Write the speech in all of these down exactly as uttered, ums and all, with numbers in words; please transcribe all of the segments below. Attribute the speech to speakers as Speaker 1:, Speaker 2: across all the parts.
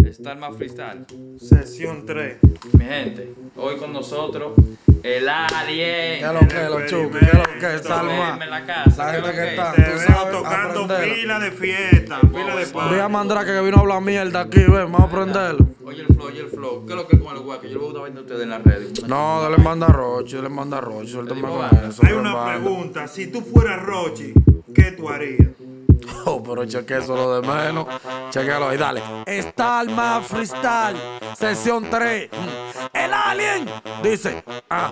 Speaker 1: Stalma Freestyle.
Speaker 2: Sesión tres.
Speaker 1: Mi gente, hoy con nosotros el Alien.
Speaker 3: ¿Qué es lo que es, los chucos? ¿Qué es lo que es, Salma?
Speaker 1: En la casa.
Speaker 3: La
Speaker 1: ¿qué es
Speaker 3: gente
Speaker 1: lo
Speaker 3: que
Speaker 1: que
Speaker 3: está,
Speaker 1: es?
Speaker 2: Te
Speaker 3: tú
Speaker 2: veo
Speaker 3: sabes,
Speaker 2: tocando
Speaker 3: aprenderlo.
Speaker 2: pila de fiesta, pila de pan.
Speaker 3: Voy a mandar que vino a hablar mierda aquí, ven, vamos a aprenderlo.
Speaker 1: Oye el flow, oye el flow. ¿Qué es lo que es con el hueco? Yo lo voy a estar viendo a ustedes en las redes.
Speaker 3: No, dale manda a Rochi, dale manda a Rochi, suéltame
Speaker 1: digo,
Speaker 3: con
Speaker 1: va.
Speaker 3: eso.
Speaker 2: Hay
Speaker 3: dale
Speaker 2: una
Speaker 3: manda.
Speaker 2: pregunta. Si tú fueras Rochi, ¿qué tú harías?
Speaker 3: Oh, pero cheque eso lo de menos. Chequealo ahí, dale. Stalma Freestyle, sesión tres. El Alien dice, ah.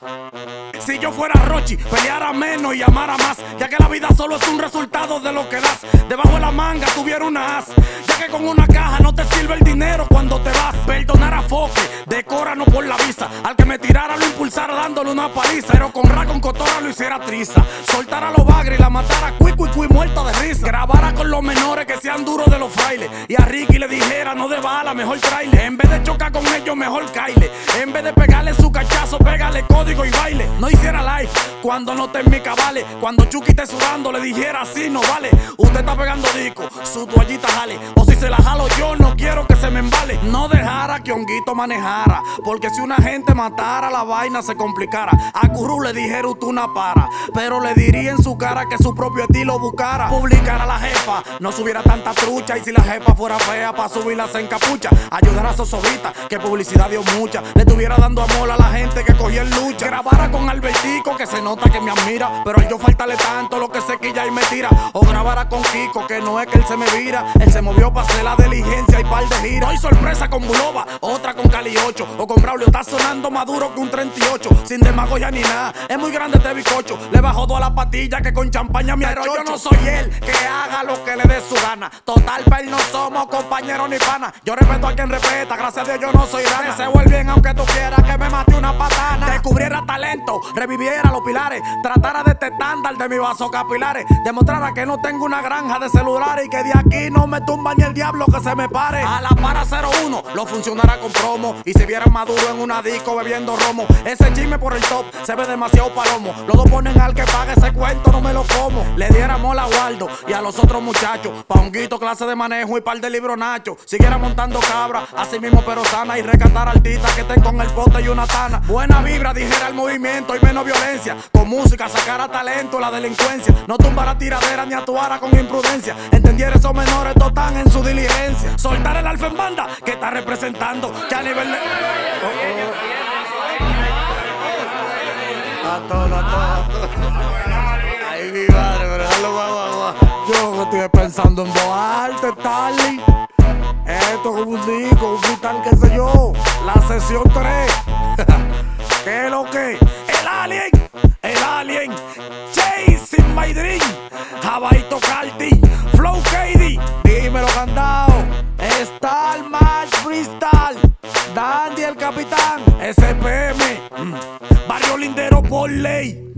Speaker 3: Si yo fuera Rochi, peleara menos y amara más, ya que la vida solo es un resultado de lo que das. Debajo de la manga tuviera una as, ya que con una caja no te sirve el dinero cuando te vas. Perdonar a Foque, decora no por la visa. Al que me tirara lo impulsara dándole una paliza, pero con ra con cotora lo hiciera triza. Soltara a los bagres y la matara cui cui cui muerta de risa. Grabara con los menores que sean duros de los frailes, y a Ricky le dijera no de bala, mejor traile. En vez de chocar con ellos, mejor caile. En vez de pegarle su cachazo, pégale código y baile. No hiciera live cuando no te en mi cabale. Cuando Chucky esté sudando, le dijera así no vale. Usted está pegando disco, su toallita jale. O si se la jalo yo, no quiero que se me embale. No dejara que Honguito manejara, porque si una gente matara, la vaina se complicara. A Curru le dijera usted una para, pero le diría en su cara que su propio estilo buscara. Publicara a la jefa, no subiera tanta trucha. Y si la jefa fuera fea, pa' subirla en capucha. Ayudar a Sosovita, que publicidad dio mucha. Le estuviera dando amor a la gente que cogía en lucha. Grabara con Albertico, que se nota que me admira, pero al yo faltarle tanto lo que se quilla y me tira. O grabara con Kiko, que no es que él se me vira, él se movió para hacer la diligencia y par de giras. Hoy sorpresa con Bulova, otra con Cali ocho, o con Braulio está sonando más duro que un treinta y ocho. Sin demagogia ni nada, es muy grande este bicocho. Le bajo toda la patilla que con champaña me achocho. Yo no soy él, que haga lo que le dé su gana. Total, per no somos compañeros ni pana. Yo respeto a quien respeta, gracias a Dios yo no soy rana. Se vuelve bien aunque tú quieras que me mate una patana. Descubriera talento, reviviera los pilares, tratara de este estándar de mi vaso capilares, demostrara que no tengo una granja de celulares y que de aquí no me tumba ni el diablo que se me pare. A la para cero uno lo funcionará con promo, y si vieran Maduro en una disco bebiendo romo, ese chisme por el top se ve demasiado palomo. Los dos ponen al que pague ese cuento, no me lo como. Le diéramos a Waldo y a los otros muchachos, pa' Honguito clase de manejo y par de libro Nacho. Siguiera montando cabra, así mismo pero sana, y rescatar artistas que estén con el pote y una tana. Buena vibra, dijera el movimiento y menos violencia. Con música sacara talento la delincuencia, no tumbara tiradera ni actuara con imprudencia. Entendiera esos menores todos están en su diligencia. Soltar el alfa en banda que está representando, que a nivel de... Oh, oh. A todo, a todo. Ay, mi madre, pero déjalo, va, va, va. Yo que estoy pensando en voz alta, Starling. Esto es un disco, un freestyle, qué sé yo. La sesión tres. ¿Qué es lo que? El Alien, el Alien. Chasing my dream. Jabaito Carti, Flow K D. Dímelo, candao. Stalma Freestyle. Dandy el capitán. S P M. Barrio Lindero por ley.